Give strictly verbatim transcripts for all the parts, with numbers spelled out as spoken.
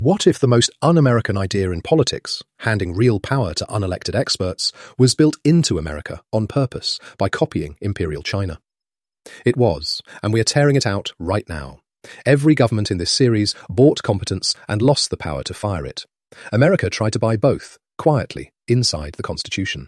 What if the most un-American idea in politics, handing real power to unelected experts, was built into America on purpose by copying Imperial China? It was, and we are tearing it out right now. Every government in this series bought competence and lost the power to fire it. America tried to buy both, quietly, inside the Constitution.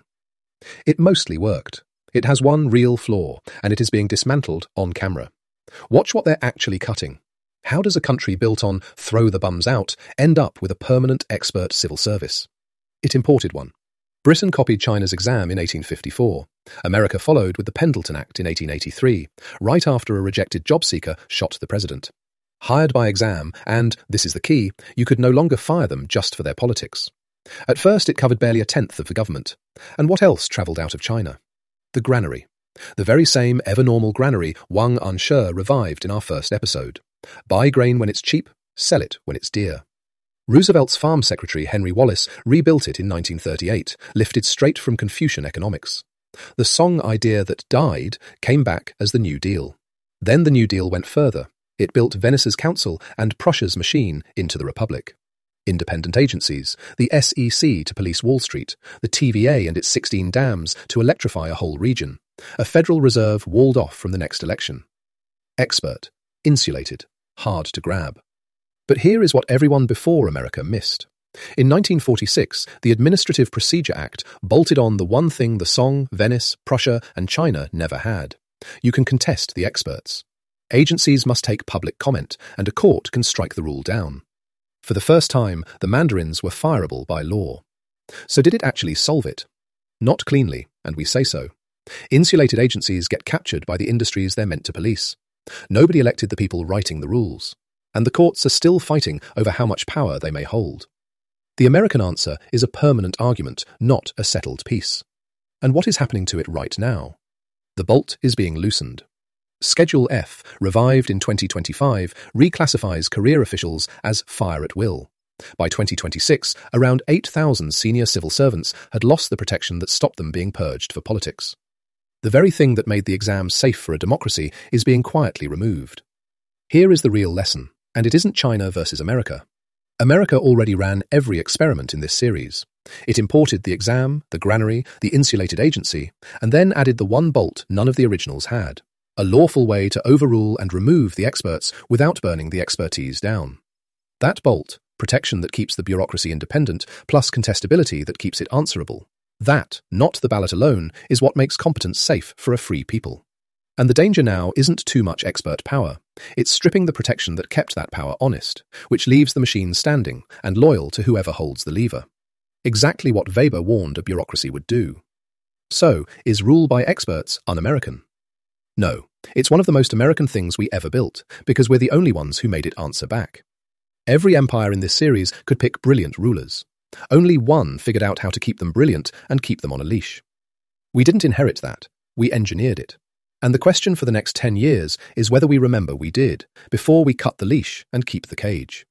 It mostly worked. It has one real flaw, and it is being dismantled on camera. Watch what they're actually cutting. How does a country built on throw the bums out end up with a permanent expert civil service? It imported one. Britain copied China's exam in eighteen fifty-four. America followed with the Pendleton Act in eighteen eighty-three, right after a rejected job seeker shot the president. Hired by exam, and, this is the key, you could no longer fire them just for their politics. At first it covered barely a tenth of the government. And what else travelled out of China? The granary. The very same ever-normal granary Wang Anshe revived in our first episode. Buy grain when it's cheap, sell it when it's dear. Roosevelt's farm secretary Henry Wallace rebuilt it in nineteen thirty-eight, lifted straight from Confucian economics. The Song idea that died came back as the New Deal. Then the New Deal went further. It built Venice's council and Prussia's machine into the Republic. Independent agencies, the S E C to police Wall Street, the T V A and its sixteen dams to electrify a whole region, a Federal Reserve walled off from the next election. Expert, insulated, hard to grab. But here is what everyone before America missed. In nineteen forty-six, the Administrative Procedure Act bolted on the one thing the Song, Venice, Prussia and China never had. You can contest the experts. Agencies must take public comment, and a court can strike the rule down. For the first time, the mandarins were fireable by law. So did it actually solve it? Not cleanly, and we say so. Insulated agencies get captured by the industries they're meant to police. Nobody elected the people writing the rules, and the courts are still fighting over how much power they may hold. The American answer is a permanent argument, not a settled peace. And what is happening to it right now? The bolt is being loosened. Schedule F, revived in twenty twenty-five, reclassifies career officials as fire at will. By twenty twenty-six, around eight thousand senior civil servants had lost the protection that stopped them being purged for politics. The very thing that made the exam safe for a democracy is being quietly removed. Here is the real lesson, and it isn't China versus America. America already ran every experiment in this series. It imported the exam, the granary, the insulated agency, and then added the one bolt none of the originals had, a lawful way to overrule and remove the experts without burning the expertise down. That bolt, protection that keeps the bureaucracy independent, plus contestability that keeps it answerable, that, not the ballot alone, is what makes competence safe for a free people. And the danger now isn't too much expert power. It's stripping the protection that kept that power honest, which leaves the machine standing and loyal to whoever holds the lever. Exactly what Weber warned a bureaucracy would do. So, is rule by experts un-American? No, it's one of the most American things we ever built, because we're the only ones who made it answer back. Every empire in this series could pick brilliant rulers. Only one figured out how to keep them brilliant and keep them on a leash. We didn't inherit that, we engineered it. And the question for the next ten years is whether we remember we did, before we cut the leash and keep the cage.